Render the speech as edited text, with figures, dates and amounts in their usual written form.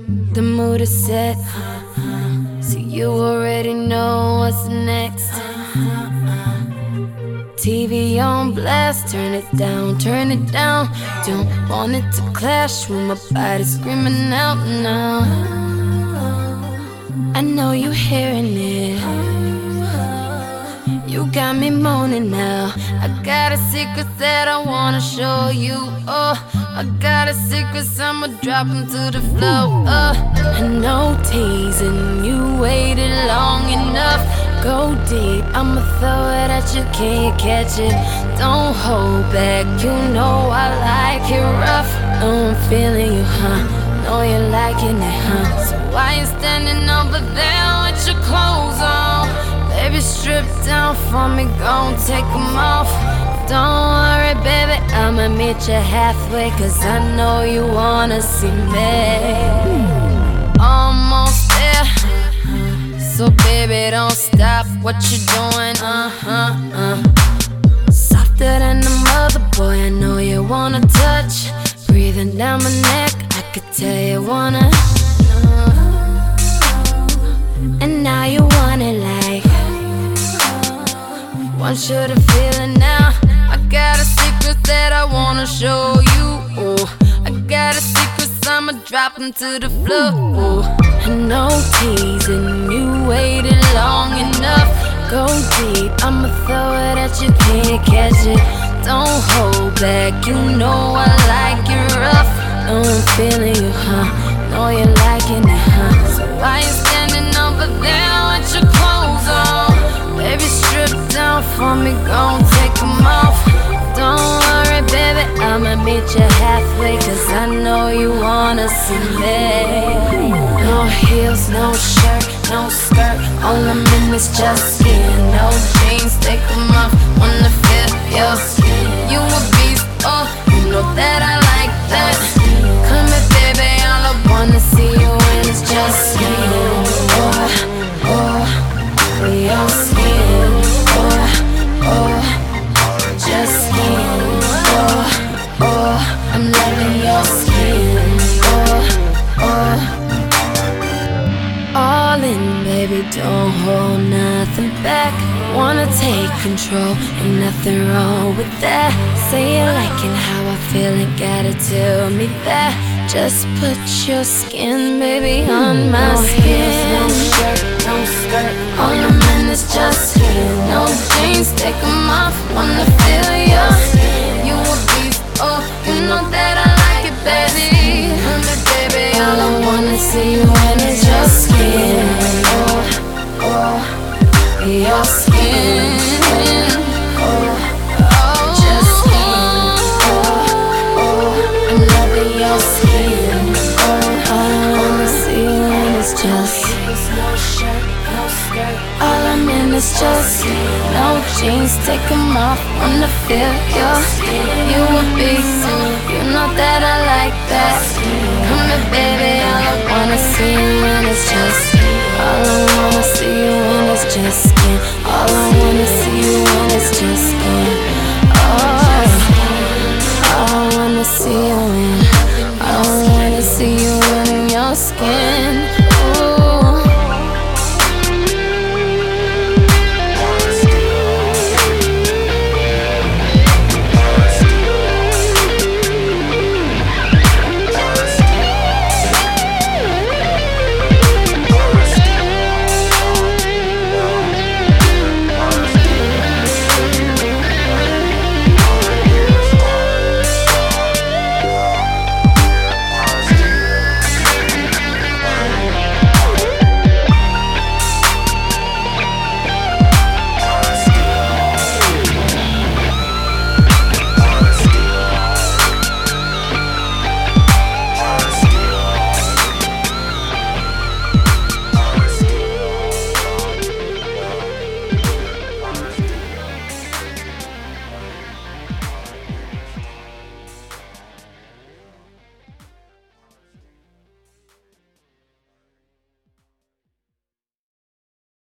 The mood is set, so you already know what's next. TV on blast, turn it down, turn it down. Don't want it to clash with my body screaming out now. I know you hearing it, you got me moaning now. I got a secret that I wanna show you. Oh, I got a secret, so I'ma drop 'em to the floor. I know teasing, you waited long enough. Go deep, I'ma throw it at you, can you catch it? Don't hold back, you know I like it rough. Know I'm feeling you, huh? Know you're liking it, huh? So why you standing over there with your clothes on? Baby, strip down for me, gon' take 'em off. Don't worry, baby, I'ma meet you halfway, 'cause I know you wanna see me. Almost there, so baby, don't stop what you doing, Softer than a mother, boy, I know you wanna touch. Breathing down my neck, I could tell you wanna. And now you want it like, want you to feel it now. I got a secret that I wanna show you. Oh, I got a secret, so I'ma drop 'em to the floor. Oh, I know teasing, you waited long enough. Go deep, I'ma throw it at you, can't catch it. Don't hold back, you know I like it rough. Know I'm feeling you, huh? Know you're liking it, huh? So why you standing over there with your clothes on? Baby, strip down for me, gon' take 'em off. Don't worry, baby, I'ma meet you halfway, 'cause I know you wanna see me. No heels, no shirt, no skirt, all I'm in is just skin. No jeans, take 'em off, wanna feel your skin. You a beast, oh, you know that I like that. Come here, baby, all I wanna see you in is just skin. Oh, oh, your skin. Oh, oh, just skin. Oh, oh, I'm loving your skin. Oh, oh, all in, baby, don't hold nothing back. Wanna take control, ain't nothing wrong with that. Say you liking how I feel, ain't gotta tell me that. Just put your skin, baby, on my skin. No shirt, no skirt, all I'm in is just skin. No jeans, take 'em off, wanna feel your skin. You a beast, oh, you know that I like it, baby. Baby, all I wanna see you in is your skin. Oh, oh, your skin. Oh, oh, just skin. Oh, oh, I'm loving your skin. Oh, all I wanna see you in is just no shirt, no skirt. All I'm in is just no jeans, take 'em off, wanna feel your skin. You a beast, you know that I like that. Come here, baby, all I wanna see you in is just all I wanna see you in is just skin. All I wanna see you in is just skin. Oh, all I wanna see you in, all I wanna see you in your skin.